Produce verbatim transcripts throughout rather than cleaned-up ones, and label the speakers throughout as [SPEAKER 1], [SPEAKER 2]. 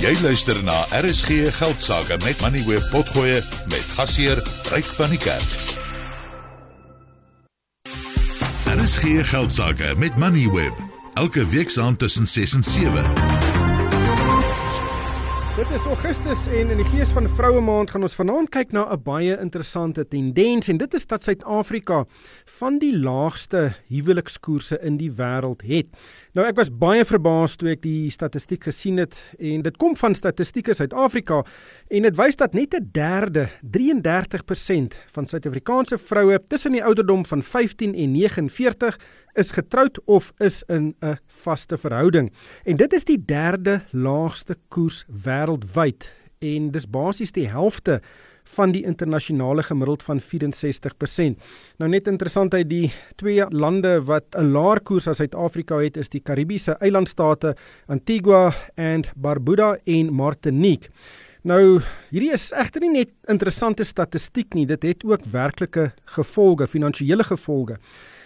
[SPEAKER 1] Jy luister na R S G Geldsaake met Moneyweb Potgoe met gasheer Ryk van die Kerk. R S G Geldsaake met Moneyweb. Elke week saam tussen ses en sewe.
[SPEAKER 2] Dit is Augustus en in die gees van Vroue Maand gaan ons vanaand kyk na 'n baie interessante tendens en dit is dat Suid-Afrika van die laagste huwelikskoerse in die wêreld het. Nou ek was baie verbaas toe ek die statistiek gesien het en dit kom van Statistieke Suid-Afrika en dit wys dat net 'n derde, drieëndertig persent van Suid-Afrikaanse vroue tussen die ouderdom van vyftien en vyf nege veertig is getroud of is in 'n vaste verhouding. En dit is die derde laagste koers wêreldwyd en dis basies die helfte van die internasionale gemiddeld van vyf-en-sestig persent. Nou net interessant uit die twee lande wat 'n laer koers as Suid-Afrika het, is die Karibiese eilandstate Antigua and Barbuda en Martinique. Nou, hierdie is egter nie net interessante statistiek nie, dit het ook werklike gevolge, finansiële gevolge.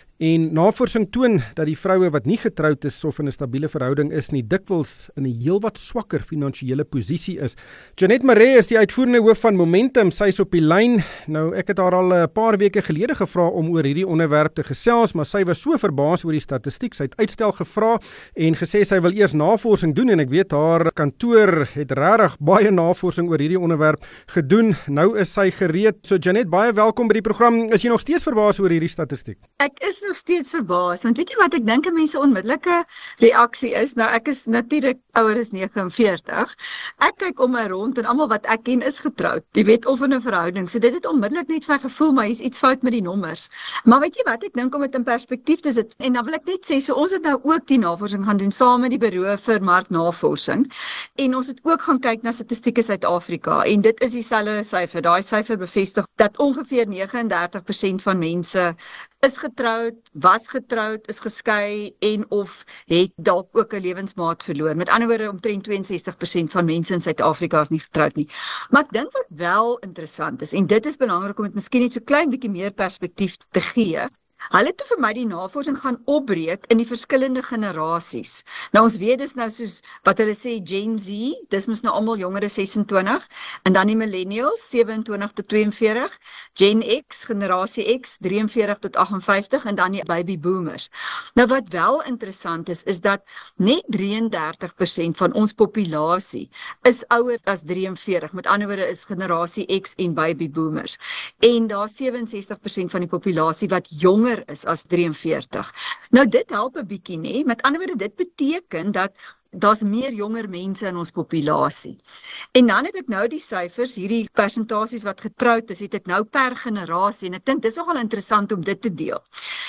[SPEAKER 2] En navorsing toon dat die vroue wat nie getroud is of in 'n stabiele verhouding is nie, dikwels in 'n heelwat swakker finansiële posisie is. Jeanette Maree is die uitvoerende hoof van Momentum, sy is op die lyn. Nou, ek het haar al 'n paar weke gelede gevra om oor hierdie onderwerp te gesels, maar sy was so verbaas oor die statistiek, sy het uitstel gevra en gesê sy wil eers navorsing doen en ek weet haar kantoor het regtig baie navorsing oor hierdie onderwerp gedoen. Nou is sy gereed. So Jeanette, baie welkom by die program. Is jy nog steeds verbaas oor hierdie statistiek?
[SPEAKER 3] Ek is nog steeds verbaas, want weet jy wat ek dink 'n mens se onmiddellike reaksie is? Nou ek is natuurlik ouer as vyf nege veertig. Ek kyk om my rond en almal wat ek ken is getroud. Jy weet, of in 'n verhouding. So dit het onmiddellik net vir gevoel maar hier's iets fout met die nommers. Maar weet jy wat ek dink om dit in perspektief te sit? En dan wil ek net sê, so ons het nou ook die navorsing gaan doen saam met die Buro vir Marknavorsing en ons het ook gaan kyk na Statistieke Suid-Afrika en dit is dieselfde syfer. Daai syfer bevestig dat ongeveer negenendertig persent van mense is getroud, was getroud, is geskei en of het dalk ook 'n lewensmaat verloor. Met ander woorde, omtrent twee en sestig persent van mense in Suid-Afrika is nie getroud nie. Maar ek dink wat wel interessant is, en dit is belangrik om dit miskien net so klein bietjie meer perspektief te gee, hulle het vir my die navorsing gaan opbreek in die verskillende generasies. Nou ons weet dis nou soos wat hulle sê Gen Z, dis mos nou almal jonger as ses en twintig, en dan die millennials, sewe en twintig tot twee en veertig, Gen X, generasie X, drie en veertig tot agt en vyftig, en dan die baby boomers. Nou wat wel interessant is, is dat net drieëndertig persent van ons populasie is ouer as drie en veertig, met ander woorde is generasie X en baby boomers. En daar sewe en sestig persent van die populasie wat jonger is as drie en veertig. Nou dit help 'n bietjie, nê? Met ander woorde, dit beteken dat daar's meer jonger mense in ons populasie. En dan het ek nou die syfers, hierdie persentasies wat getroud is, het ek nou per generasie en ek dink dis nogal interessant om dit te deel.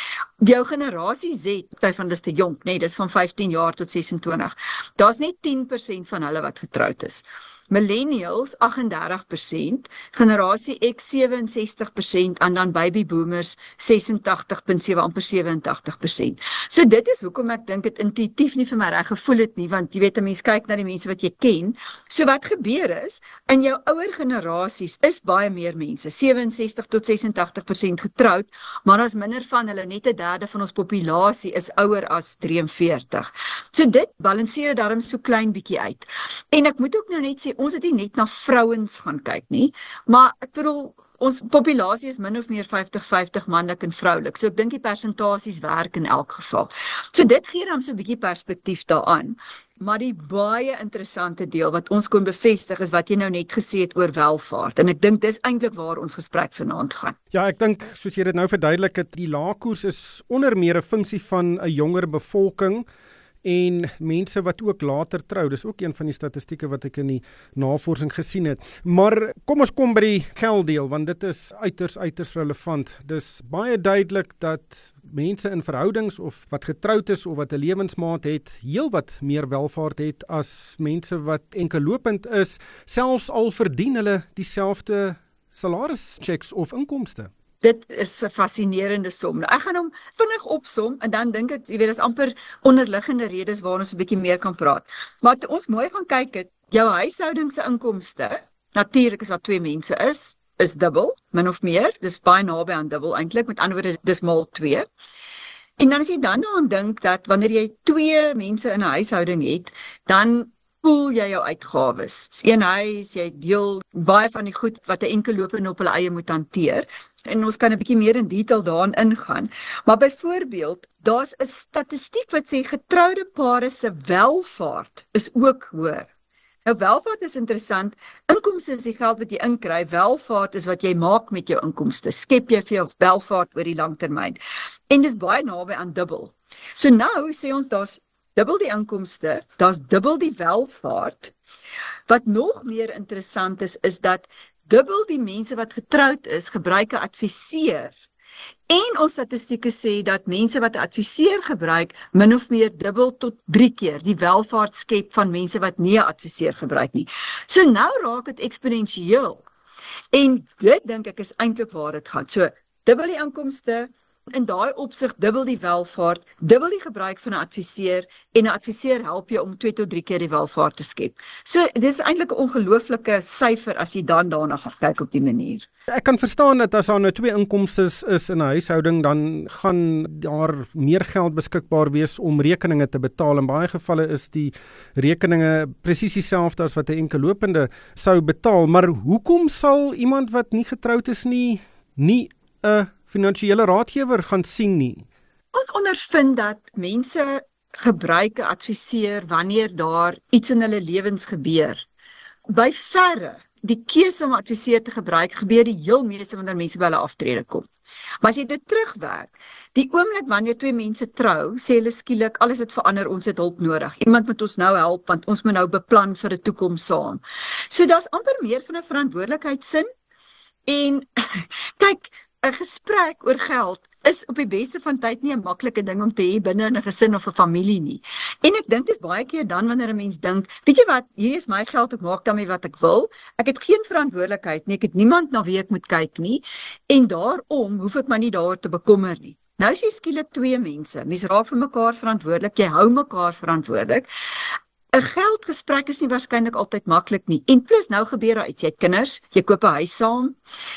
[SPEAKER 3] Jou generasie Z, party van dis te jonk, nê, dis van vyftien jaar tot ses en twintig. Daar's net tien persent van hulle wat getroud is. Millennials agt en dertig persent, generasie X sewe en sestig persent en dan baby boomers ses en tagtig komma sewe amper sewe en tagtig persent. So dit is hoekom ek dink dit intuïtief nie vir my reg gevoel het nie, want jy weet 'n mens kyk na die mense wat jy ken. So wat gebeur is, in jou ouer generasies is baie meer mense, sewe en sestig tot ses en tagtig persent getroud, maar as minder van hulle, net 'n derde van ons populasie is ouer as drie en veertig. So dit balanseer daarom so klein bietjie uit. En ek moet ook nou net sê, ons het nie net na vrouens gaan kyk nie, maar ek bedoel, ons populasie is min of meer vyftig vyftig manlik en vroulik, so ek dink die persentasies werk in elk geval. So dit gee dan so 'n bietjie perspektief daaraan, maar die baie interessante deel wat ons kon bevestig is wat jy nou net gesê het oor welvaart, en ek dink dis eintlik waar ons gesprek vanaand gaan.
[SPEAKER 2] Ja, ek dink, soos jy dit nou verduidelik het, die laagkoers is onder meer 'n funksie van 'n jonger bevolking, en mense wat ook later trou. Dis ook een van die statistieke wat ek in die navorsing gesien het. Maar kom ons kom by die gelddeel, want dit is uiters, uiters relevant. Dis baie duidelik dat mense in verhoudings of wat getroud is of wat 'n lewensmaat het, heel wat meer welvaart het as mense wat enkellopend is, selfs al verdien hulle dieselfde salarischecks of inkomste.
[SPEAKER 3] Dit is 'n fascinerende som. Nou, ek gaan hom vinnig opsom en dan dink ek, jy weet, dis amper onderliggende redes waar ons 'n bietjie meer kan praat. Maar toe ons mooi gaan kyk het, jou huishouding se inkomste, natuurlik as daar twee mense is, is dubbel, min of meer. Dis baie naby aan dubbel eintlik, met ander woorde, dis maal twee. En dan as jy dan daaraan dink dat wanneer jy twee mense in 'n huishouding het, dan spoel jy jou uitgawes. Dis een huis, jy deel baie van die goed wat 'n enkelopende op hulle eie moet hanteer. En ons kan 'n bietjie meer in detail daarin ingaan. Maar byvoorbeeld, daar's 'n statistiek wat sê getroude pare se welvaart is ook hoër. Nou welvaart is interessant. Inkomste is die geld wat jy inkry. Welvaart is wat jy maak met jou inkomste. Skep jy vir jou welvaart oor die lang termyn. En dis baie naby aan dubbel. So nou sê ons daar's dubbel die inkomste, daar's dubbel die welvaart. Wat nog meer interessant is, is dat dubbel die mense wat getroud is, gebruik 'n adviseur. En ons statistieke sê dat mense wat 'n adviseur gebruik, min of meer dubbel tot drie keer die welvaart skep van mense wat nie 'n adviseur gebruik nie. So nou raak dit eksponensieel. En dit dink ek is eintlik waar dit gaan. So dubbel die inkomste, in daai opsig dubbel die welvaart, dubbel die gebruik van 'n adviseur en 'n adviseur help jou om twee tot drie keer die welvaart te skep. So dit is eintlik 'n ongelooflike syfer as jy dan daarna gaan kyk op die manier.
[SPEAKER 2] Ek kan verstaan dat as daar nou twee inkomstes is in 'n huishouding, dan gaan daar meer geld beskikbaar wees om rekeninge te betaal. In baie gevalle is die rekeninge presies dieselfde as wat 'n enkellopende sou betaal. Maar hoekom sal iemand wat nie getroud is nie, nie 'n finansiële raadgewer gaan sien nie?
[SPEAKER 3] Ons ondervind dat mense gebruik 'n adviseur wanneer daar iets in hulle lewens gebeur. By verre, die keuse om 'n adviseur te gebruik, gebeur die heel meeste wanneer mense by hulle aftrede kom. Maar as jy dit terugwerk, die oomblik wanneer twee mense trou, sê hulle skielik, alles het verander, ons het hulp nodig. Iemand moet ons nou help, want ons moet nou beplan vir 'n toekoms saam. So daar's amper meer van 'n verantwoordelikheidsin. En kyk, 'n gesprek oor geld is op die beste van tyd nie 'n maklike ding om te hê binne in 'n gesin of 'n familie nie. En ek dink dis baie keer dan wanneer 'n mens dink, weet jy wat, hier is my geld, ek maak daarmee wat ek wil. Ek het geen verantwoordelikheid nie, ek het niemand na wie ek moet kyk nie. En daarom hoef ek my nie daaroor te bekommer nie. Nou is jy skielik twee mense. Mense raak vir mekaar verantwoordelik, jy hou mekaar verantwoordelik. 'n Geldgesprek is nie waarskynlik altyd maklik nie. En plus nou gebeur daar iets, jy het kinders, jy koop 'n huis saam,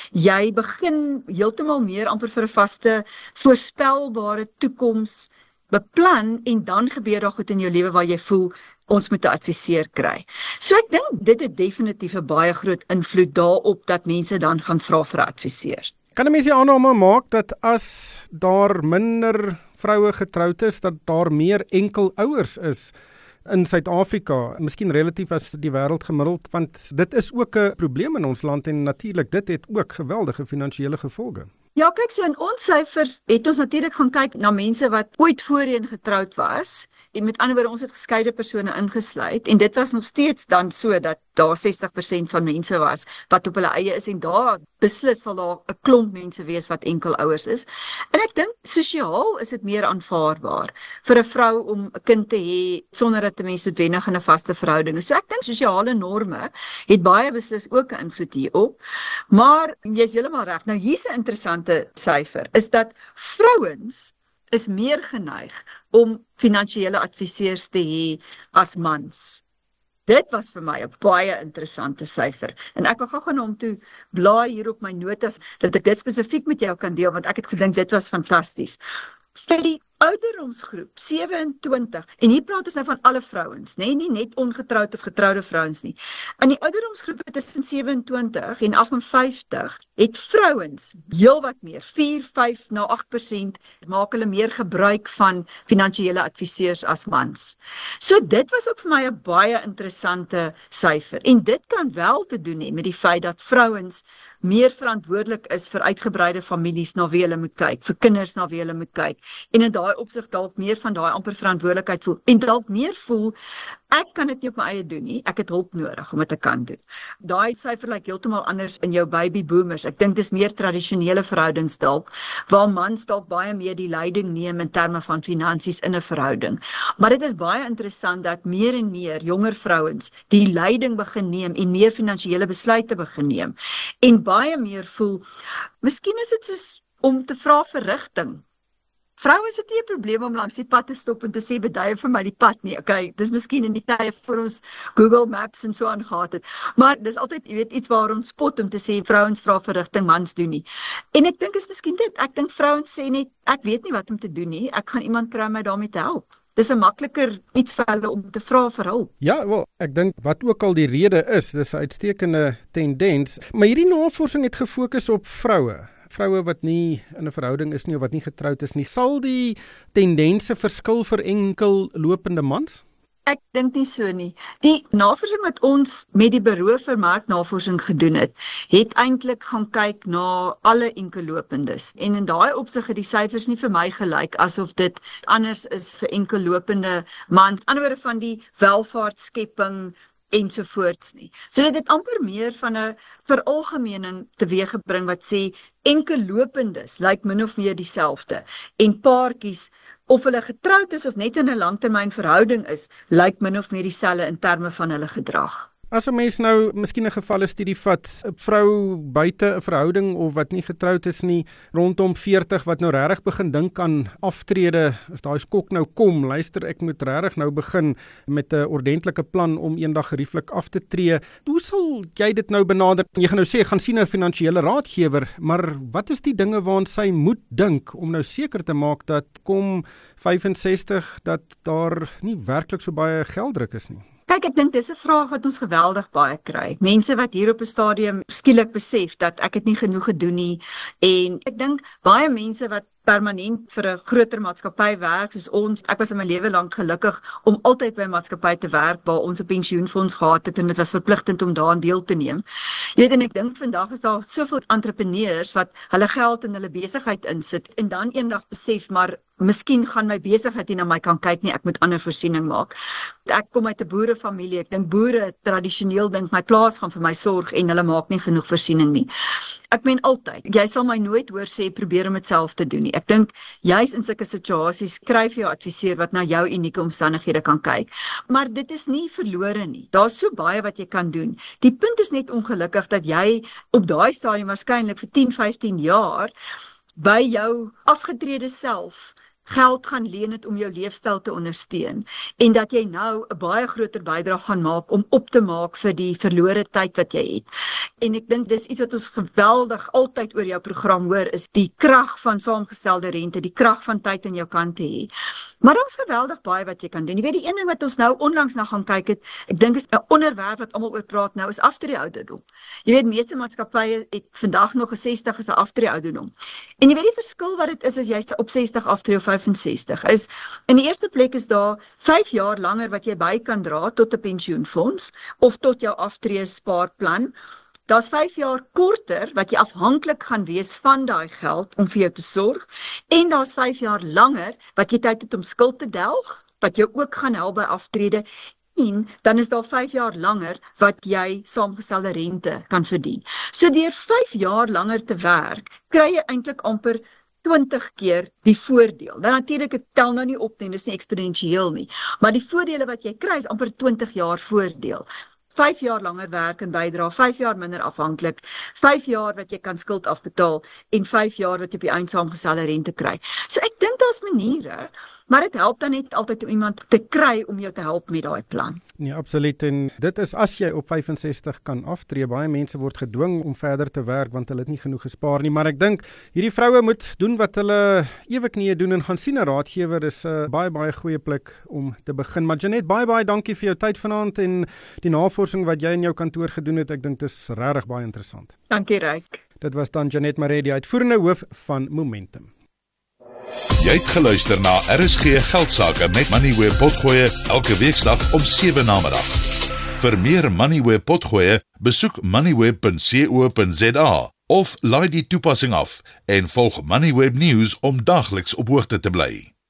[SPEAKER 3] jy begin heeltemal meer amper vir 'n vaste, voorspelbare toekoms beplan en dan gebeur daar goed in jou lewe waar jy voel ons moet 'n adviseur kry. So ek dink dit het definitief 'n baie groot invloed daarop dat mense dan gaan vra vir 'n adviseur.
[SPEAKER 2] Kan 'n mens die aanname maak dat as daar minder vroue getroud is, dat daar meer enkelouers is in Suid-Afrika, miskien relatief as die wêreld gemiddeld, want dit is ook 'n probleem in ons land en natuurlik dit het ook geweldige finansiële gevolge.
[SPEAKER 3] Ja, kyk, so in ons syfers het ons natuurlik gaan kyk na mense wat ooit voorheen getroud was, en met ander woorde, ons het geskeide persone ingesluit, en dit was nog steeds dan so dat daar sestig persent van mense was wat op hulle eie is, en daar beslis sal daar 'n klomp mense wees wat enkelouers is. En ek dink sosiaal is dit meer aanvaarbaar vir 'n vrou om 'n kind te hê sonder dat 'n mens noodwendig in 'n vaste verhouding is. So ek dink sosiale norme het baie beslis ook 'n invloed hierop. Maar jy's heeltemal reg. Nou hier's 'n interessante syfer, is dat vrouens is meer geneig om finansiële adviseurs te hê as mans. Dit was vir my 'n baie interessante syfer. En ek wil gou gaan om toe blaai hier op my notas, dat ek dit spesifiek met jou kan deel, want ek het gedink dit was fantasties. Vir die ouderdomsgroep sewe en twintig, en hier praat ons nou van alle vrouens, nee, nie net ongetroud of getroude vrouens nie. In die ouderdomsgroepe tussen sewe en twintig en agt en vyftig het vrouens heelwat meer, vier, vyf na agt persent maak hulle meer gebruik van finansiële adviseurs as mans. So dit was ook vir my 'n baie interessante syfer. En dit kan wel te doen hê met die feit dat vrouens meer verantwoordelik is vir uitgebreide families na wie hulle moet kyk, vir kinders na wie hulle moet kyk. En in daai opsig dalk meer van daai amper verantwoordelikheid voel en dalk meer voel ek kan dit nie op my eie doen nie, ek het hulp nodig om dit te kan doen. Daai syfer lyk heeltemal anders in jou baby boomers. Ek dink dis meer tradisionele verhoudings dalk, waar mans dalk baie meer die leiding neem in terme van finansies in 'n verhouding. Maar dit is baie interessant dat meer en meer jonger vrouens die leiding begin neem en meer finansiële besluite begin neem. En baie meer voel, miskien is dit soos om te vra vir rigting. Vroue is dit nie 'n probleem om langs die pad te stop en te sê, bedui vir my die pad nie. Okay, dis miskien in die tye voor ons Google Maps en so aangehad het. Maar dis altyd, jy weet, iets waar ons spot om te sê, vrouens vra vir rigting, mans doen nie. En ek dink is miskien dit, ek dink vrouens sê net, ek weet nie wat om te doen nie, ek gaan iemand kry om my daarmee te help. dis 'n makliker iets vir hulle om te vra vir hulp.
[SPEAKER 2] Ja, wel, ek dink wat ook al die rede is, dis 'n uitstekende tendens, maar hierdie navorsing het gefokus op vroue. Vroue wat nie in 'n verhouding is nie of wat nie getroud is nie. Sal die tendense verskil vir enkel lopende mans?
[SPEAKER 3] Ek dink nie so nie. Die navorsing wat ons met die Bureau vir Marknavorsing gedoen het, het eintlik gaan kyk na alle enkellopendes. En in daai opsig het die syfers nie vir my gelyk asof dit anders is vir enkellopende mans. Aan die ander van die welvaartskepping ensovoorts nie. So dit het amper meer van 'n veralgemening teweeggebring wat sê enkellopendes lyk min of meer dieselfde en paartjies of hulle getroud is of net in 'n langtermynverhouding is, lyk min of meer dieselfde in terme van hulle gedrag.
[SPEAKER 2] As 'n mens nou miskien 'n gevalle studie vat, 'n vrou buite 'n verhouding of wat nie getroud is nie, rondom veertig wat nou regtig begin dink aan aftrede, as daai skok nou kom, luister, ek moet regtig nou begin met 'n ordentlike plan om eendag gerieflik af te tree. Hoe sal jy dit nou benader? Jy gaan nou sê, gaan sien 'n finansiële raadgewer, maar wat is die dinge waaraan sy moet dink om nou seker te maak dat kom vyfensestig dat daar nie werklik so baie gelddruk is nie?
[SPEAKER 3] Kyk, ek dink dis 'n vraag wat ons geweldig baie kry. Mense wat hier op 'n stadium skielik besef dat ek het nie genoeg gedoen nie, en ek dink baie mense wat permanent vir 'n groter maatskappy werk soos ons. Ek was in my lewe lank gelukkig om altyd by 'n maatskappy te werk waar ons 'n pensioenfonds gehad het en dit was verpligtend om daaraan deel te neem. Jy weet, en ek dink vandag is daar soveel entrepreneurs wat hulle geld in hulle besigheid insit en dan eendag besef, maar miskien gaan my besigheid nie na my kan kyk nie, ek moet ander voorsiening maak. Ek kom uit 'n boerefamilie. Ek dink boere tradisioneel dink my plaas gaan vir my sorg en hulle maak nie genoeg voorsiening nie. Ek meen altyd, jy sal my nooit hoor sê probeer om dit self te doen nie. Ek dink juis in sulke situasies kry jy 'n adviseur wat na jou unieke omstandighede kan kyk. Maar dit is nie verlore nie. Daar's so baie wat jy kan doen. Die punt is net ongelukkig dat jy op daai stadium waarskynlik vir tien, vyftien jaar by jou afgetrede self geld gaan leen het om jou leefstyl te ondersteun en dat jy nou 'n baie groter bydrae gaan maak om op te maak vir die verlore tyd wat jy het. En ek dink dis iets wat ons geweldig altyd oor jou program hoor, is die krag van saamgestelde rente, die krag van tyd aan jou kant te hê. Maar daar's geweldig baie wat jy kan doen. Jy weet, die een ding wat ons nou onlangs na gaan kyk het, ek dink is 'n onderwerp wat almal oor praat nou, is aftreeouderdom. Jy weet, meeste maatskappye het vandag nog 'n sestig as 'n aftreeouderdom. En jy weet die verskil wat dit is as jy op sestig aftree of vyfensestig is, in die eerste plek is daar vyf jaar langer wat jy by kan dra tot 'n pensioenfonds of tot jou aftree spaarplan. Daar's vyf jaar korter wat jy afhanklik gaan wees van daai geld om vir jou te sorg, en daar's vyf jaar langer wat jy tyd het om skuld te delg, wat jou ook gaan help by aftrede. En dan is daar vyf jaar langer wat jy saamgestelde rente kan verdien. So deur vyf jaar langer te werk, kry jy eintlik amper twintig keer die voordeel. Dan natuurlik, dit tel nou nie op nie, dis nie eksponensieel nie, maar die voordele wat jy kry is amper twintig jaar voordeel. vyf jaar langer werk en bydra, vyf jaar minder afhanklik, vyf jaar wat jy kan skuld afbetaal en vyf jaar wat jy op die eind saamgestelde rente kry. So ek dink daar's maniere, maar dit help dan net altyd om iemand te kry om jou te help met daai plan.
[SPEAKER 2] Nee, absoluut, en dit is as jy op vyfensestig kan aftree. Baie mense word gedwing om verder te werk want hulle het nie genoeg gespaar nie, maar ek dink hierdie vroue moet doen wat hulle eweknieë doen en gaan sien 'n raadgewer is 'n uh, baie baie goeie plek om te begin. Maar Jeanette, baie baie dankie vir jou tyd vanaand en die navorsing wat jy in jou kantoor gedoen het. Ek dink dit is regtig baie interessant.
[SPEAKER 3] Dankie, Ryk.
[SPEAKER 2] Dit was dan Jeanette Maree, die uitvoerende hoof van Momentum.
[SPEAKER 1] Jy het geluister na R S G Geldsaake met Moneyweb Potgoe elke weeksdag om sewe namiddag. Vir meer Moneyweb Potgoe, besoek moneyweb punt co punt za of laai die toepassing af en volg Moneyweb News om dagliks op hoogte te bly.